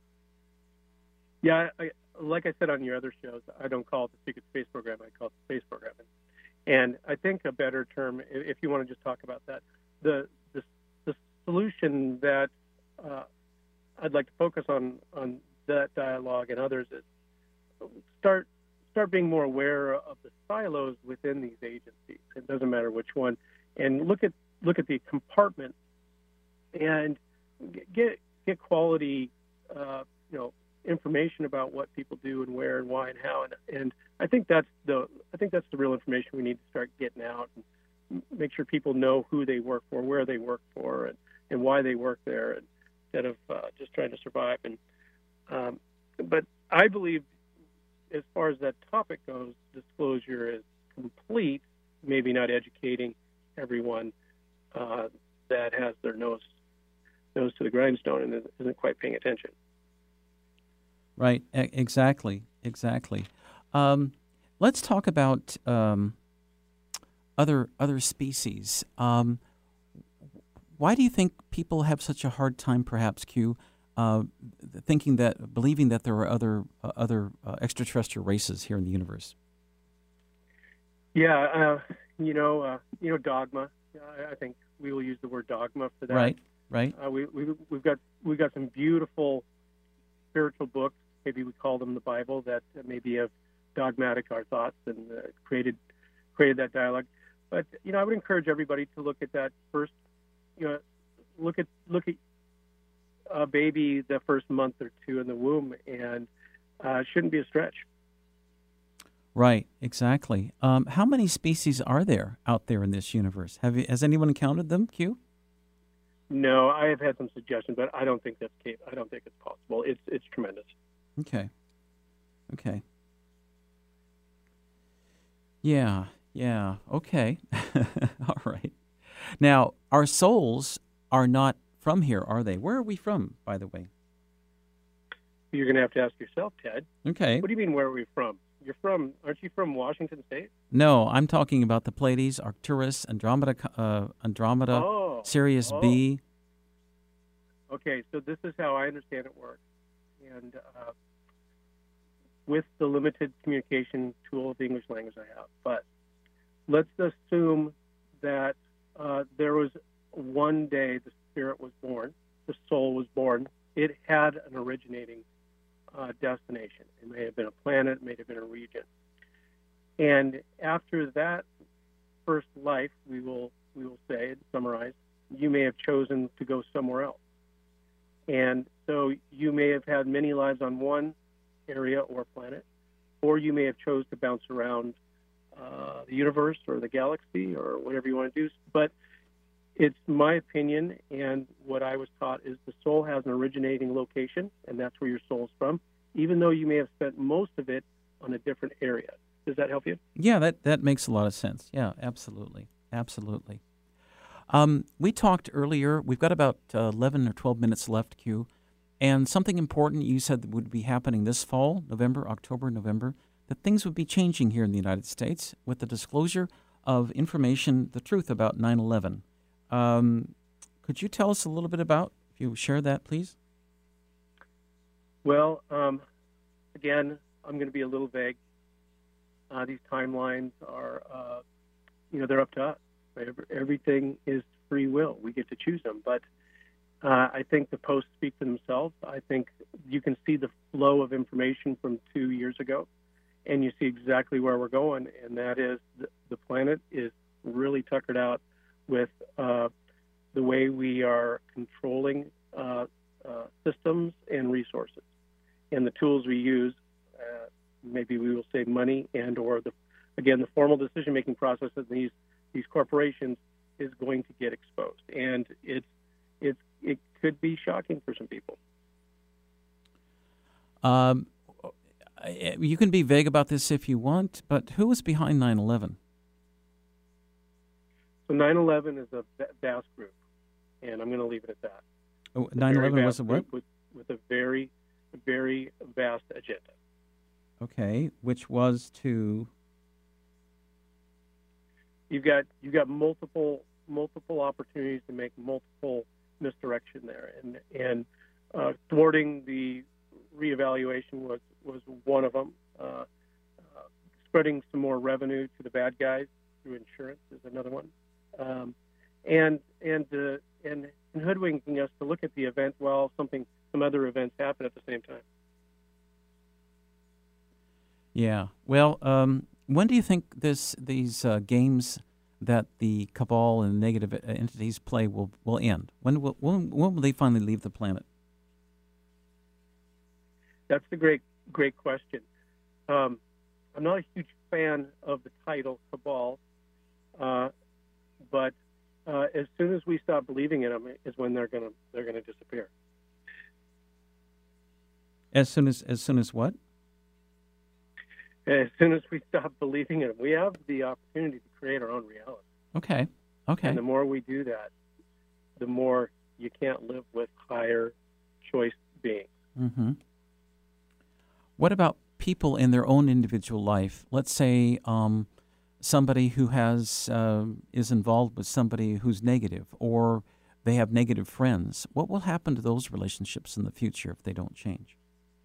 S5: Yeah, I, like I said on your other shows, I don't call it the secret space program. I call it the space program. And I think a better term, i- if you want to just talk about that, the the, the solution that uh, I'd like to focus on on that dialogue and others is start start being more aware of the silos within these agencies. It doesn't matter which one, and look at look at the compartment and get get quality, uh, you know, information about what people do and where and why and how. And, and I think that's the I think that's the real information we need to start getting out and make sure people know who they work for, where they work for, and, and why they work there, instead of uh, just trying to survive. And um, but I believe, as far as that topic goes, disclosure is complete, maybe not educating everyone uh, that has their nose nose to the grindstone and isn't quite paying attention.
S1: Right. E- exactly. Exactly. Um, let's talk about um, other other species. Um, why do you think people have such a hard time, perhaps, Q, uh, thinking that, believing that there are other uh, other uh, extraterrestrial races here in the universe?
S5: Yeah, uh, you know, uh, you know, dogma. I, I think we will use the word dogma for that.
S1: Right. Right.
S5: Uh, we, we we've got we've got some beautiful spiritual books. Maybe we call them the Bible, that maybe have dogmatic our thoughts and uh, created created that dialogue. But you know, I would encourage everybody to look at that first. You know, look at look at a baby the first month or two in the womb, and uh, it shouldn't be a stretch.
S1: Right. Exactly. Um, how many species are there out there in this universe? Have you, has anyone counted them, Q?
S5: No, I have had some suggestions, but I don't think that's cap- I don't think it's possible. It's it's tremendous.
S1: Okay. Okay. Yeah. Yeah. Okay. All right. Now, our souls are not from here, are they? Where are we from, by the way?
S5: You're going to have to ask yourself, Ted.
S1: Okay.
S5: What do you mean, where are we from? You're from, aren't you from Washington State?
S1: No, I'm talking about the Pleiades, Arcturus, Andromeda, uh, Andromeda,
S5: Oh,
S1: Sirius
S5: oh.
S1: B.
S5: Okay, so this is how I understand it works. And uh, with the limited communication tool of the English language I have, but let's assume that uh, there was one day the spirit was born, the soul was born. It had an originating uh, destination. It may have been a planet, it may have been a region. And after that first life, we will we will say, and summarize, you may have chosen to go somewhere else. And so you may have had many lives on one area or planet, or you may have chose to bounce around uh, the universe or the galaxy or whatever you want to do. But it's my opinion, and what I was taught is the soul has an originating location, and that's where your soul's from, even though you may have spent most of it on a different area. Does that help you?
S1: Yeah, that, that makes a lot of sense. Yeah, absolutely. Absolutely. Um, we talked earlier, we've got about uh, eleven or twelve minutes left, Q, and something important you said that would be happening this fall, November, October, November, that things would be changing here in the United States with the disclosure of information, the truth about nine eleven. Um, could you tell us a little bit about, if you share that, please?
S5: Well, um, again, I'm going to be a little vague. Uh, these timelines are, uh, you know, they're up to us. Everything is free will. We get to choose them. But uh, I think the posts speak for themselves. I think you can see the flow of information from two years ago, and you see exactly where we're going, and that is the, the planet is really tuckered out with uh, the way we are controlling uh, uh, systems and resources. And the tools we use, uh, maybe we will save money and or, the again, the formal decision-making process in these these corporations is going to get exposed, and it's it's it could be shocking for some people.
S1: Um, you can be vague about this if you want, but who was behind nine eleven?
S5: So nine eleven is a vast group, and I'm going to leave it at that.
S1: Oh, nine eleven was a what?
S5: With, with a very, very vast agenda.
S1: Okay, which was to...
S5: You've got you've got multiple multiple opportunities to make multiple misdirection there, and and uh, thwarting the reevaluation was was one of them. Uh, uh, spreading some more revenue to the bad guys through insurance is another one, um, and and uh, and and hoodwinking us to look at the event while something some other events happen at the same time.
S1: Yeah. Well, um, when do you think this these uh, games that the cabal and negative entities play will, will end? When will when, when will they finally leave the planet?
S5: That's a great great question. Um, I'm not a huge fan of the title cabal, uh, but uh, as soon as we stop believing in them, is when they're gonna they're gonna disappear.
S1: As soon as as soon as what?
S5: As soon as we stop believing in them, we have the opportunity to create our own reality.
S1: Okay. Okay.
S5: And the more we do that, the more you can't live with higher choice beings.
S1: Mm-hmm. What about people in their own individual life? Let's say um, somebody who has uh, is involved with somebody who's negative, or they have negative friends. What will happen to those relationships in the future if they don't change?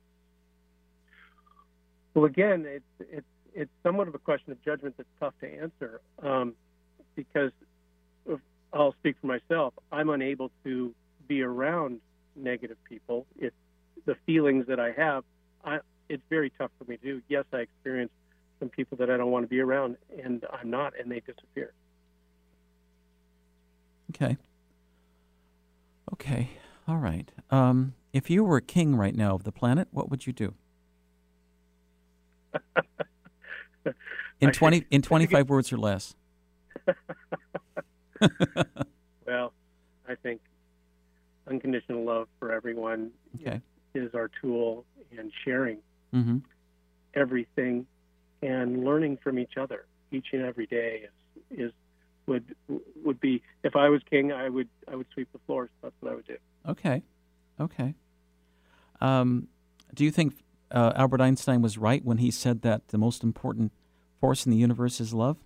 S5: Well, again, it's it's it's somewhat of a question of judgment that's tough to answer, um, because if, I'll speak for myself. I'm unable to be around negative people. It's the feelings that I have. I, it's very tough for me to do. Yes, I experience some people that I don't want to be around, and I'm not, and they disappear.
S1: Okay. Okay. All right. Um, if you were a king right now of the planet, what would you do? in twenty in twenty-five words or less.
S5: Well, I think unconditional love for everyone
S1: okay.
S5: is our tool, and sharing
S1: mm-hmm.
S5: everything and learning from each other each and every day is is would would be, if I was king, I would I would sweep the floors. That's what I would do.
S1: Okay. Okay. Um, do you think Uh, Albert Einstein was right when he said that the most important force in the universe is love?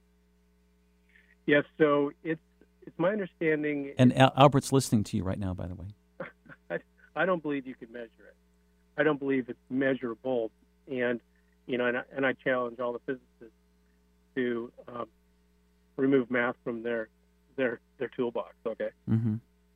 S5: Yes, so it's it's my understanding...
S1: And Al- Albert's listening to you right now, by the way.
S5: I, I don't believe you can measure it. I don't believe it's measurable. And, you know, and I, and I challenge all the physicists to um, remove math from their their, their toolbox, okay?
S1: Mm-hmm.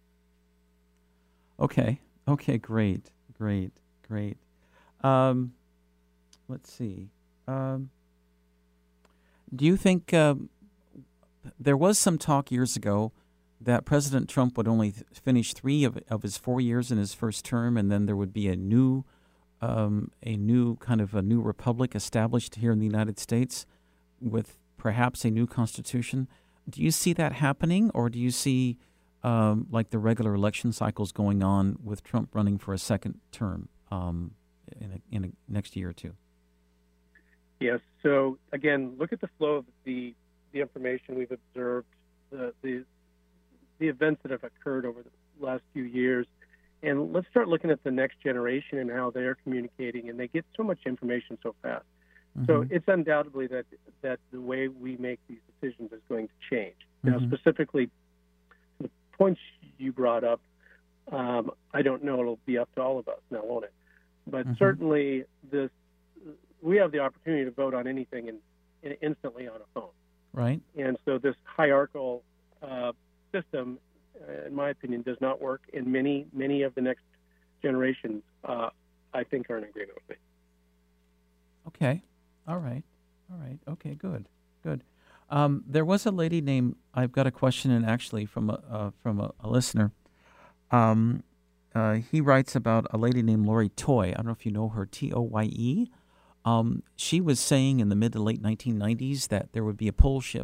S1: Okay. Okay, great. Great. Great. Um, let's see. Um, do you think uh, there was some talk years ago that President Trump would only th- finish three of, of his four years in his first term, and then there would be a new, um, a new kind of a new republic established here in the United States with perhaps a new constitution? Do you see that happening, or do you see um, like the regular election cycles going on with Trump running for a second term? Um, in a, in a next year or two?
S5: Yes. So again, look at the flow of the the information we've observed, the the the events that have occurred over the last few years, and let's start looking at the next generation and how they're communicating, and they get so much information so fast. Mm-hmm. So it's undoubtedly that that the way we make these decisions is going to change. Mm-hmm. Now, specifically, the points you brought up, um, I don't know. It'll be up to all of us now, won't it? But mm-hmm. certainly, this we have the opportunity to vote on anything in, in instantly on a phone.
S1: Right.
S5: And so this hierarchical uh, system, uh, in my opinion, does not work. And many, many of the next generations, uh, I think, are in agreement with me.
S1: Okay. All right. All right. Okay, good. Good. Um, there was a lady named, I've got a question in actually from a, uh, from a, a listener. Um Uh, he writes about a lady named Lori Toy. I don't know if you know her, T O Y E. Um, she was saying in the mid to late nineteen nineties that there would be a pole shift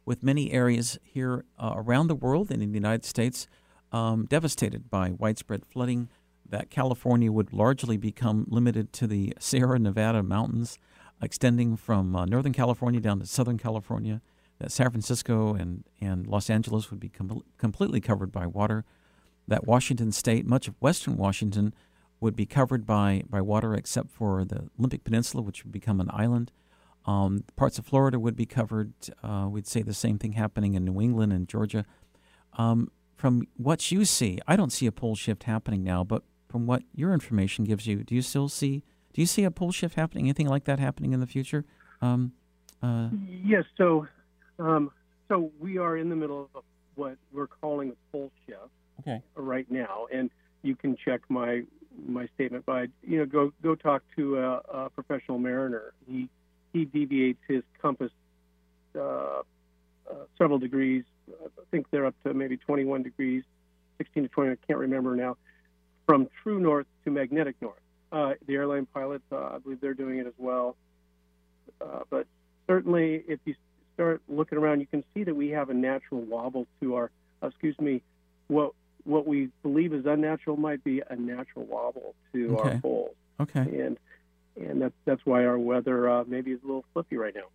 S1: with many areas here uh, around the world and in the United States um, devastated by widespread flooding, that California would largely become limited to the Sierra Nevada mountains, extending from uh, Northern California down to Southern California, that San Francisco and, and Los Angeles would be com- completely covered by water, that Washington State, much of western Washington, would be covered by, by water except for the Olympic Peninsula, which would become an island. Um, parts of Florida would be covered. Uh, we'd say the same thing happening in New England and Georgia. Um, from what you see, I don't see a pole shift happening now, but from what your information gives you, do you still see, do you see a pole shift happening, anything like that happening in the future? Um, uh,
S5: yes, so um, so we are in the middle of what we're calling a pole shift
S1: okay.
S5: right now, and you can check my my statement by, you know, go go talk to a, a professional mariner. He he deviates his compass uh, uh, several degrees. I think they're up to maybe twenty-one degrees, sixteen to twenty, I can't remember now, from true north to magnetic north. Uh, the airline pilots, uh, I believe they're doing it as well. Uh, but certainly, if you start looking around, you can see that we have a natural wobble to our, uh, excuse me, what what we believe is unnatural might be a natural wobble to
S1: okay.
S5: our poles.
S1: Okay.
S5: And and that's that's why our weather uh, maybe is a little flippy right now.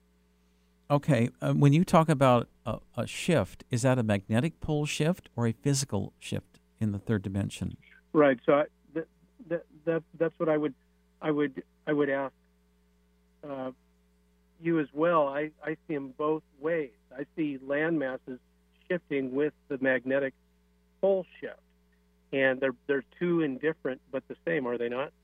S1: Okay. Uh, when you talk about a, a shift, is that a magnetic pole shift or a physical shift in the third dimension?
S5: Right. So I, that, that that that's what I would I would I would ask uh, you as well. I, I see them both ways. I see land masses shifting with the magnetic pole shift, and they're they're two indifferent but the same, are they not?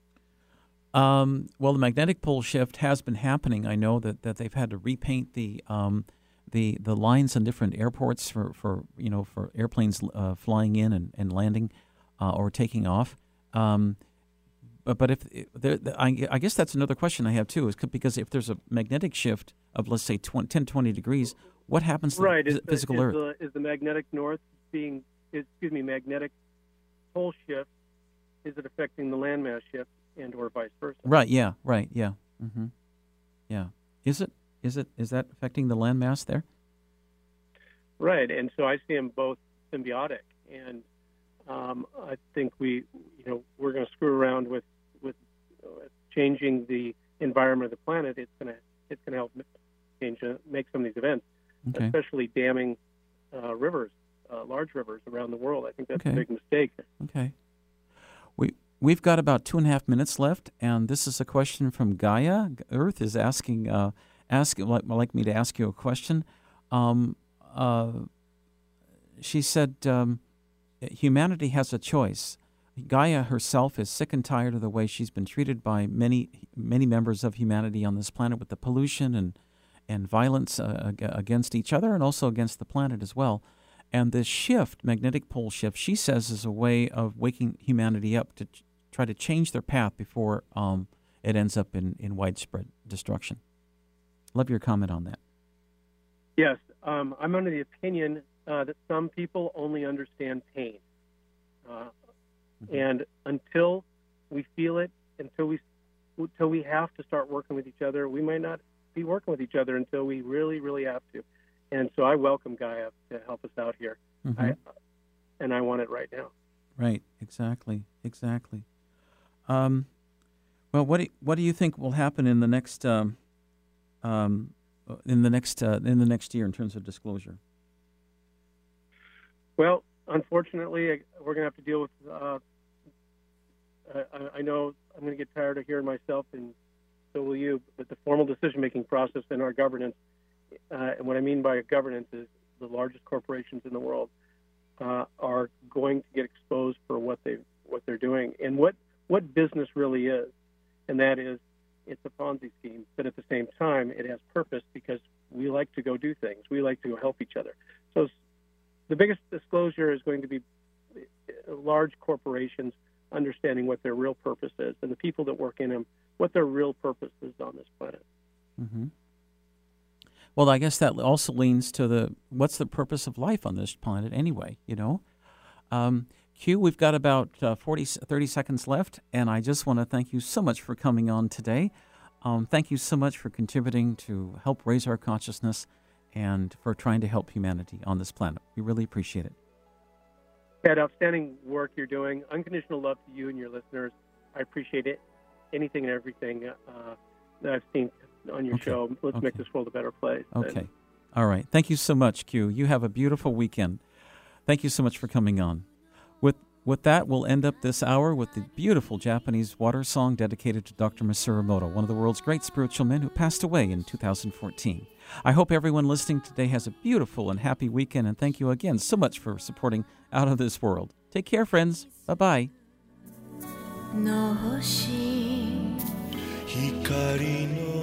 S1: Um, well, the magnetic pole shift has been happening. I know that, that they've had to repaint the um, the the lines on different airports for, for you know for airplanes uh, flying in and, and landing uh, or taking off. Um, but but if there, I, I guess that's another question I have too, is because if there's a magnetic shift of let's say twenty, ten, twenty degrees, what happens to
S5: right.
S1: the
S5: is
S1: physical
S5: the, is
S1: Earth?
S5: The, is the magnetic north being excuse me magnetic pole shift? Is it affecting the landmass shift? And or vice versa.
S1: Right. Yeah. Right. Yeah. Mm-hmm. Yeah. Is it? Is it? Is that affecting the landmass there?
S5: Right. And so I see them both symbiotic, and um, I think we, you know, we're going to screw around with with uh, changing the environment of the planet. It's going to it's going to help change uh, make some of these events,
S1: Okay.
S5: especially damming uh, rivers, uh, large rivers around the world. I think that's
S1: Okay.
S5: a big mistake.
S1: Okay. We we've got about two and a half minutes left, and this is a question from Gaia. Earth is asking uh, ask like like me to ask you a question. Um, uh, she said, um, "Humanity has a choice. Gaia herself is sick and tired of the way she's been treated by many many members of humanity on this planet, with the pollution and and violence uh, against each other, and also against the planet as well." And this shift, magnetic pole shift, she says is a way of waking humanity up to ch- try to change their path before um, it ends up in, in widespread destruction. Love your comment on that.
S5: Yes, um, I'm under the opinion uh, that some people only understand pain. Uh,
S1: Mm-hmm.
S5: and until we feel it, until we until we have to start working with each other, we might not be working with each other until we really, really have to. And so I welcome Gaia to help us out here,
S1: Mm-hmm.
S5: I, and I want it right now.
S1: Right, exactly, exactly. Um, well, what do, what do you think will happen in the next um, um, in the next uh, in the next year in terms of disclosure?
S5: Well, unfortunately, we're going to have to deal with. Uh, I, I know I'm going to get tired of hearing myself, and so will you. But the formal decision-making process in our governance, uh, and what I mean by governance is the largest corporations in the world uh, are going to get exposed for what they what they're doing and what what business really is, and that is it's a Ponzi scheme. But at the same time, it has purpose because we like to go do things. We like to help each other. So the biggest disclosure is going to be large corporations understanding what their real purpose is, and the people that work in them, what their real purpose is on this planet.
S1: Mm-hmm. Well, I guess that also leans to the what's the purpose of life on this planet anyway, you know? Um, Q, we've got about uh, forty, thirty seconds left, and I just want to thank you so much for coming on today. Um, thank you so much for contributing to help raise our consciousness and for trying to help humanity on this planet. We really appreciate it.
S5: Ted, outstanding work you're doing. Unconditional love to you and your listeners. I appreciate it. Anything and everything uh, that I've seen on your
S1: Okay.
S5: show. Let's
S1: Okay.
S5: make this world a better place.
S1: Okay.
S5: And
S1: All right. Thank you so much, Q. You have a beautiful weekend. Thank you so much for coming on. With with that, we'll end up this hour with the beautiful Japanese water song dedicated to Doctor Masaru Emoto, one of the world's great spiritual men who passed away in two thousand fourteen. I hope everyone listening today has a beautiful and happy weekend, and thank you again so much for supporting Out of This World. Take care, friends. Bye-bye.
S6: の星光の